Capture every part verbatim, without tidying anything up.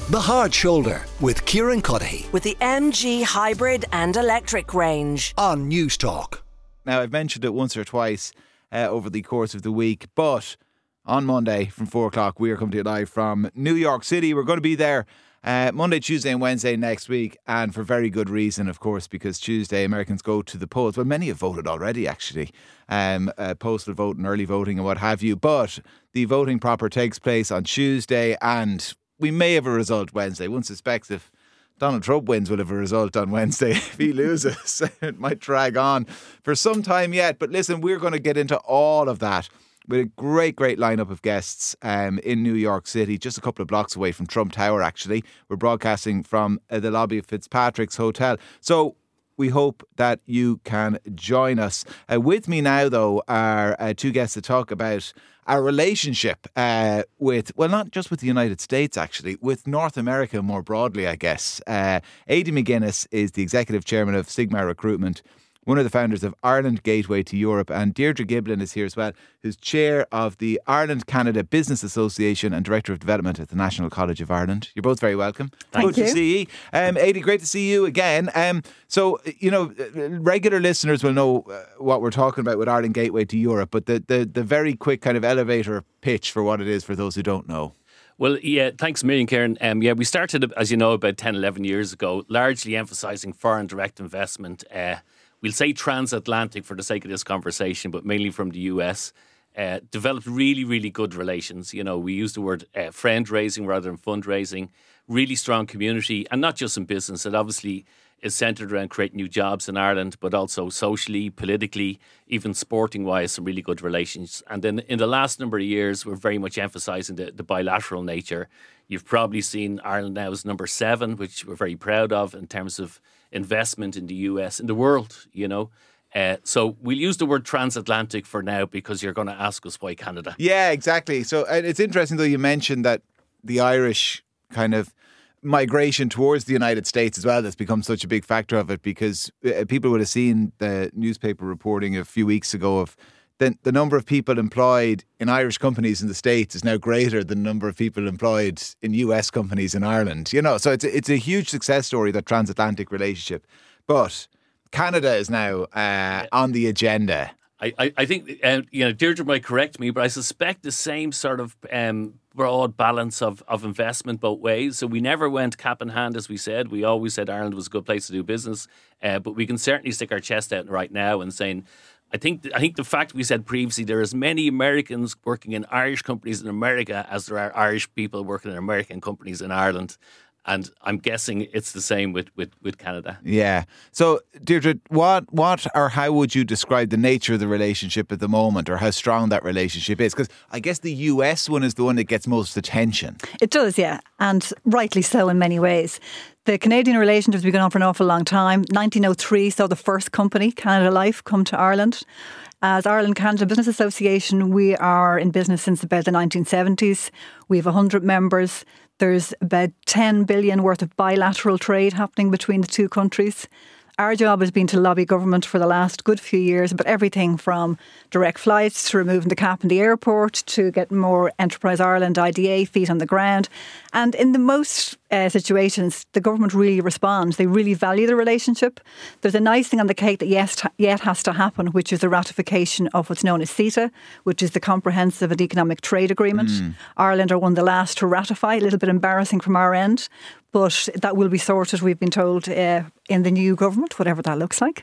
The Hard Shoulder with Kieran Cuddihy with the M G hybrid and electric range on News Talk. Now, I've mentioned it once or twice uh, over the course of the week, but on Monday from four o'clock, we are coming to you live from New York City. We're going to be there uh, Monday, Tuesday and Wednesday next week, and for very good reason, of course, because Tuesday Americans go to the polls. Well, many have voted already, actually, um, uh, postal voting, early voting and what have you, but the voting proper takes place on Tuesday, and we may have a result Wednesday. One suspects if Donald Trump wins, we'll have a result on Wednesday. If he loses, it might drag on for some time yet. But listen, we're going to get into all of that with a great, great lineup of guests um, in New York City, just a couple of blocks away from Trump Tower, actually. We're broadcasting from uh, the lobby of Fitzpatrick's Hotel. So we hope that you can join us. Uh, with me now, though, are uh, two guests to talk about our relationship uh, with, well, not just with the United States, actually, with North America more broadly, I guess. Uh, Aidy McGuinness is the Executive Chairman of Sigma Recruitment, one of the founders of Ireland Gateway to Europe, and Deirdre Giblin is here as well, who's Chair of the Ireland-Canada Business Association and Director of Development at the National College of Ireland. You're both very welcome. Thank Good you. to see you. Um, Aidy, great to see you again. Um, so, you know, regular listeners will know uh, what we're talking about with Ireland Gateway to Europe, but the, the, the very quick kind of elevator pitch for what it is for those who don't know. Well, yeah, thanks a million, Kieran. Um, yeah, we started, as you know, about ten, eleven years ago, largely emphasising foreign direct investment. Uh, we'll say transatlantic for the sake of this conversation, but mainly from the U S. Uh, developed really, really good relations. You know, we use the word uh, friend raising rather than fundraising. Really strong community, and not just in business. It obviously is centred around creating new jobs in Ireland, but also socially, politically, even sporting-wise, some really good relations. And then in the last number of years, we're very much emphasising the, the bilateral nature. You've probably seen Ireland now as number seven, which we're very proud of in terms of investment in the U S, in the world, you know. Uh, so we'll use the word transatlantic for now because you're going to ask us why Canada. Yeah, exactly. So uh, it's interesting, though, you mentioned that the Irish kind of migration towards the United States as well that's become such a big factor of it, because uh, people would have seen the newspaper reporting a few weeks ago of the, the number of people employed in Irish companies in the States is now greater than the number of people employed in U S companies in Ireland. You know, so it's a, it's a huge success story, that transatlantic relationship. But Canada is now uh, yeah. on the agenda. I, I, I think, uh, you know, Deirdre might correct me, but I suspect the same sort of um, broad balance of, of investment both ways. So we never went cap in hand, as we said. We always said Ireland was a good place to do business. Uh, but we can certainly stick our chest out right now and saying, I think I think the fact we said previously, there are as many Americans working in Irish companies in America as there are Irish people working in American companies in Ireland. And I'm guessing it's the same with, with, with Canada. Yeah. So, Deirdre, what, what or how would you describe the nature of the relationship at the moment, or how strong that relationship is? Because I guess the U S one is the one that gets most attention. It does, yeah. And rightly so in many ways. The Canadian relationship has been going on for an awful long time. nineteen oh three saw the first company, Canada Life, come to Ireland. As Ireland-Canada Business Association, we are in business since about the nineteen seventies. We have one hundred members. There's about ten billion worth of bilateral trade happening between the two countries. Our job has been to lobby government for the last good few years about everything from direct flights to removing the cap in the airport to getting more Enterprise Ireland I D A feet on the ground. And in the most uh, situations, the government really responds. They really value the relationship. There's a nice thing on the cake that yes, yet has to happen, which is the ratification of what's known as CETA, which is the Comprehensive and Economic Trade Agreement. Mm. Ireland are one of the last to ratify, a little bit embarrassing from our end. But that will be sorted, we've been told, uh, in the new government, whatever that looks like.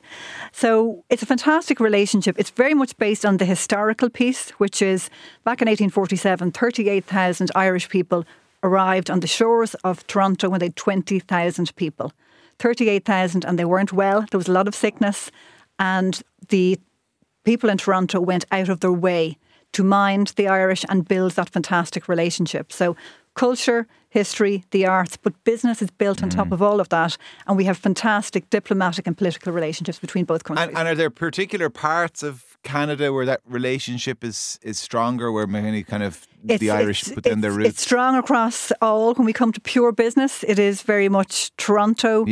So it's a fantastic relationship. It's very much based on the historical piece, which is back in eighteen forty-seven, thirty-eight thousand Irish people arrived on the shores of Toronto when they had twenty thousand people. thirty-eight thousand, and they weren't well. There was a lot of sickness. And the people in Toronto went out of their way to mind the Irish and build that fantastic relationship. So culture, history, the arts, but business is built on mm. top of all of that. And we have fantastic diplomatic and political relationships between both countries. And, and are there particular parts of Canada where that relationship is, is stronger, where many kind of it's, the Irish put in their roots? It's strong across all. When we come to pure business, it is very much Toronto. Yeah.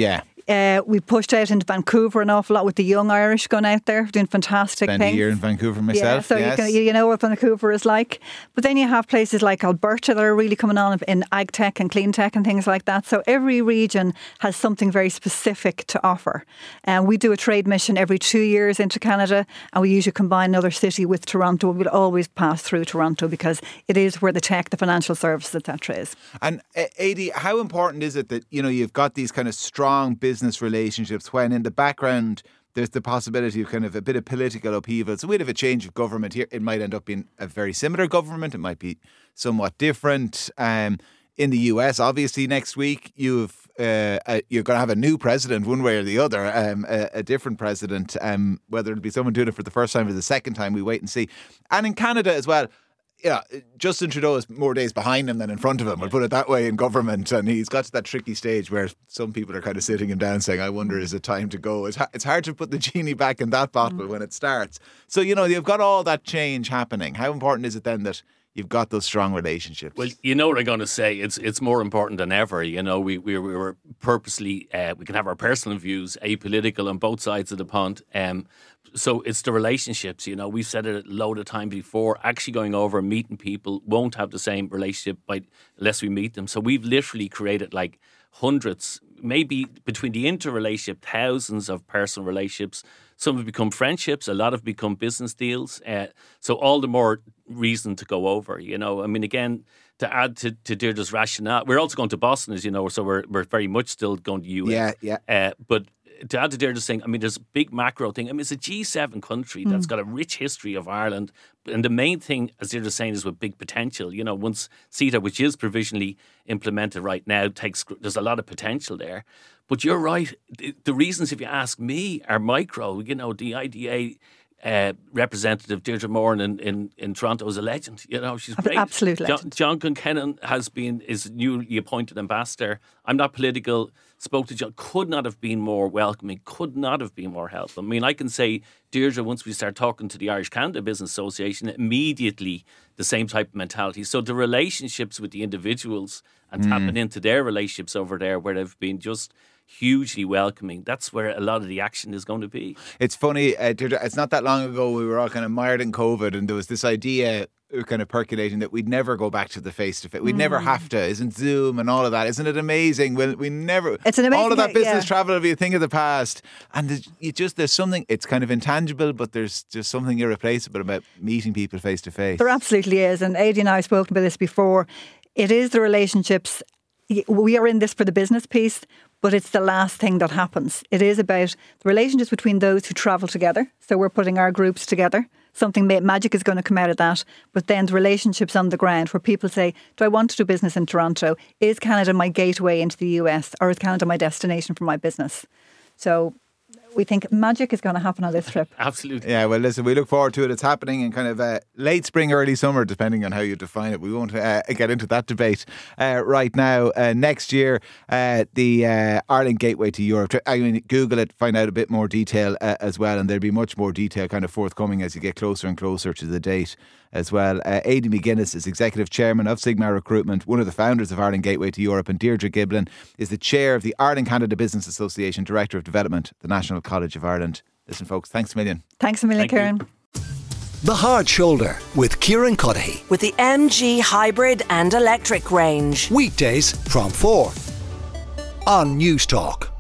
Uh, we pushed out into Vancouver an awful lot with the young Irish going out there, doing fantastic Spent things. a year in Vancouver myself. Yeah, so yes. you, can, you know what Vancouver is like. But then you have places like Alberta that are really coming on in ag tech and clean tech and things like that. So every region has something very specific to offer. And we do a trade mission every two years into Canada, and we usually combine another city with Toronto. We'll always pass through Toronto because it is where the tech, the financial services, et cetera is. And uh, Adi, how important is it that, you know, you've got these kind of strong business relationships when in the background there's the possibility of kind of a bit of political upheaval? So we'd have a change of government here. It might end up being a very similar government. It might be somewhat different. Um, in the U S, obviously, next week you've uh, uh, you're going to have a new president, one way or the other, um, a, a different president. Um, whether it'll be someone doing it for the first time or the second time, we wait and see. And in Canada as well. Yeah, Justin Trudeau is more days behind him than in front of him. We'll put it that way in government. And he's got to that tricky stage where some people are kind of sitting him down saying, I wonder, is it time to go? It's, ha- it's hard to put the genie back in that bottle mm. when it starts. So, you know, you've got all that change happening. How important is it then that you've got those strong relationships? Well, you know what I'm going to say. It's it's more important than ever. You know, we we, we were purposely, uh, we can have our personal views, apolitical on both sides of the pond. Um, so it's the relationships. You know, we've said it a load of time before. Actually going over and meeting people won't have the same relationship by, unless we meet them. So we've literally created like hundreds, maybe between the interrelationship, thousands of personal relationships. Some have become friendships. A lot have become business deals. Uh, so all the more reason to go over, you know. I mean, again, to add to, to Deirdre's rationale, we're also going to Boston, as you know, so we're we're very much still going to U S. Yeah, yeah. Uh, but to add to Deirdre's thing, I mean, there's a big macro thing. I mean, it's a G seven country that's mm. got a rich history of Ireland. And the main thing, as Deirdre's saying, is with big potential. You know, once CETA, which is provisionally implemented right now, takes there's a lot of potential there. But you're right. The, the reasons, if you ask me, are micro. You know, the I D A uh, representative, Deirdre Moran in, in, in Toronto, is a legend. You know, she's great. Absolute John, legend. John Conkennon has been, is newly appointed ambassador. I'm not political. Spoke to John, could not have been more welcoming, could not have been more helpful. I mean, I can say, Deirdre, once we start talking to the Irish Canada Business Association, immediately the same type of mentality. So the relationships with the individuals and mm. tapping into their relationships over there where they've been just hugely welcoming, that's where a lot of the action is going to be. It's funny, uh, Deirdre, it's not that long ago we were all kind of mired in COVID and there was this idea kind of percolating that we'd never go back to the face-to-face. We'd mm. never have to. Isn't Zoom and all of that? Isn't it amazing? We'll, we never... It's an amazing... All of that business yeah. travel will be a thing of the past. And you just, there's something, it's kind of intangible, but there's just something irreplaceable about meeting people face-to-face. There absolutely is. And Adi and I have spoken about this before. It is the relationships. We are in this for the business piece, but it's the last thing that happens. It is about the relationships between those who travel together. So we're putting our groups together. Something magic is going to come out of that. But then the relationships on the ground where people say, do I want to do business in Toronto? Is Canada my gateway into the U S, or is Canada my destination for my business? So we think magic is going to happen on this trip. Absolutely. Yeah, well, listen, we look forward to it. It's happening in kind of uh, late spring, early summer, depending on how you define it. We won't uh, get into that debate uh, right now. Uh, next year, uh, the uh, Ireland Gateway to Europe. I mean, Google it, find out a bit more detail uh, as well, and there'll be much more detail kind of forthcoming as you get closer and closer to the date as well. Uh, Adi McGuinness is Executive Chairman of Sigma Recruitment, one of the founders of Ireland Gateway to Europe, and Deirdre Giblin is the Chair of the Ireland Canada Business Association, Director of Development, the National College of Ireland. Listen, folks, thanks a million. Thanks a million, Kieran. The Hard Shoulder with Kieran Cuddihy. With the M G hybrid and electric range. Weekdays from four on News Talk.